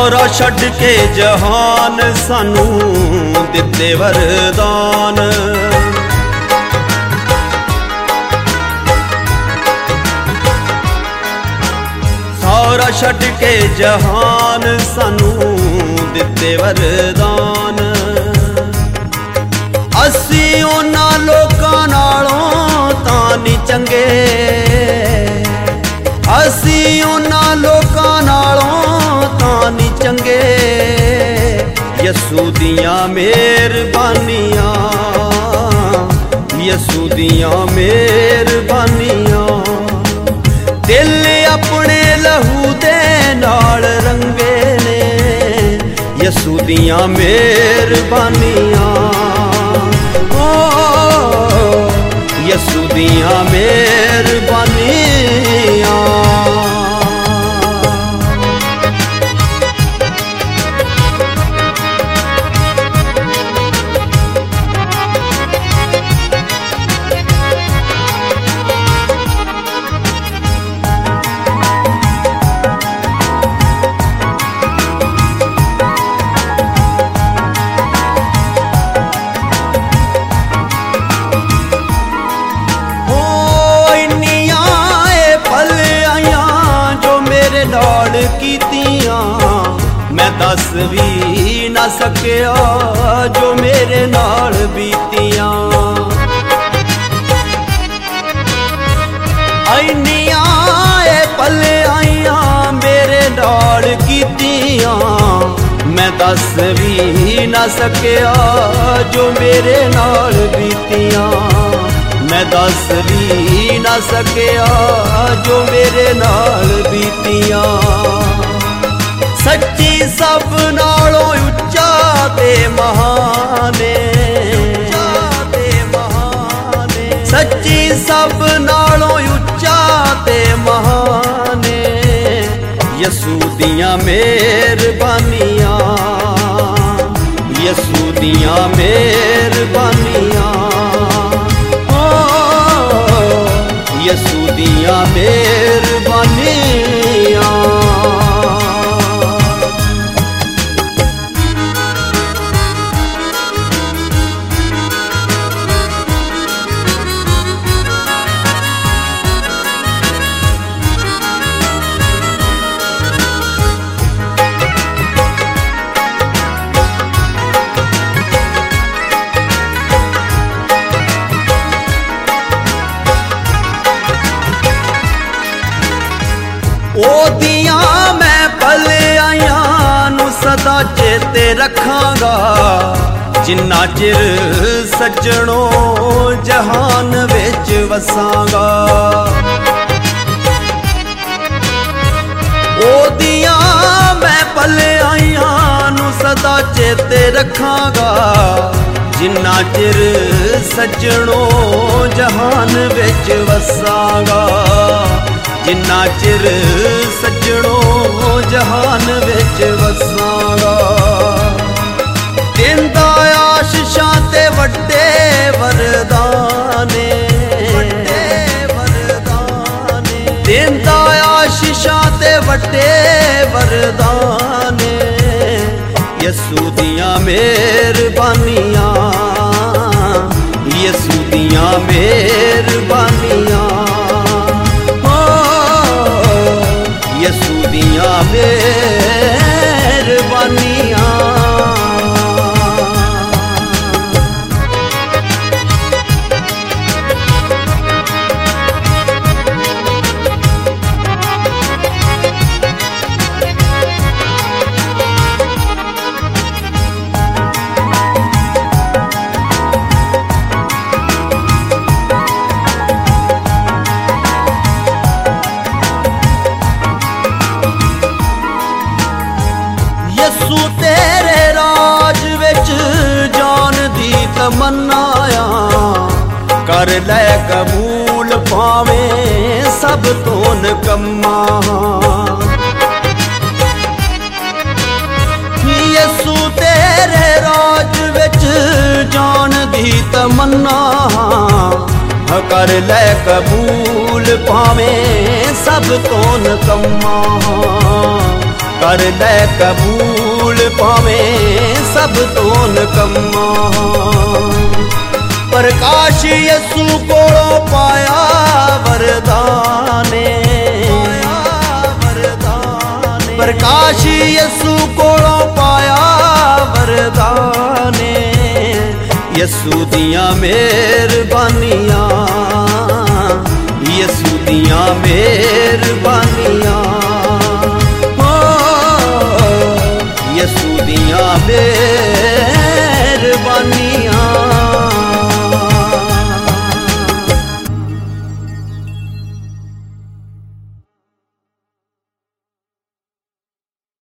सारा छड्ड के जहान सानू दिते वरदान। सारा छड्ड के जहान सानू दिते वरदान। असी उन्हां लोकां नालों तां नी चंगे, असी उन्हां लोकां नालों तां नी चंगे। यसू दियां मेहरबानियां, यसू दियां मेहरबानियां। दिल अपने लहू दे नाल रंगे ने, यसू दियां मेहरबानियां। यसू दियां मेहरबानियां। मैं दस भी ना सकिया जो मेरे नाल बीतियां। आईनियां पल आईयां मेरे नाल कीतियां। मैं दस भी ना सकिया जो मेरे नाल बीतियां। मैं दस भी ना सकिया जो मेरे नाल बीतियां। सच्ची सब नालों उच्चा ते महाने, सच्ची सब नालों उच्चा ते महाने। यसू दियां मेहरबानियां, यसू दियां मेहरबानियां। यसू दियां मेहरबानियां। ओदियां मैं पल आयां नू सदा चेते रखांगा। जिन्ना चिर सज्जणों जहान विच वसांगा। ओदियां मैं पल आयां नू सदा चेते रखांगा। जिन्ना चिर सज्जणों जहान विच वसांगा। जिन्ना चिर सज्जणों जहान विच वसांगा। देंदा आशीषां ते वड्डे वरदाने, देंदा आशीषां ते वड्डे वरदाने। यसू दियां मेहरबानियां, यसू दियां मेहरबानियां। यसू दियां मेहरबानियां। यसू तेरे राज विच जान दी तमन्नाया। कर लै कबूल भावें सब तो निकम्मा। यसू तेरे राज विच जान दी तमन्ना। कर लै कबूल भावें सब तो निकम्मा। कर लै कबूल भावें सब तो निकम्मा। प्रकाश यसू कोलों पाया वरदाने, प्रकाश यसू कोलों पाया वरदाने। यसू दियां मेहरबानियां, यसू दियां मेहरबानियां, यसू दियां मेहरबानियां।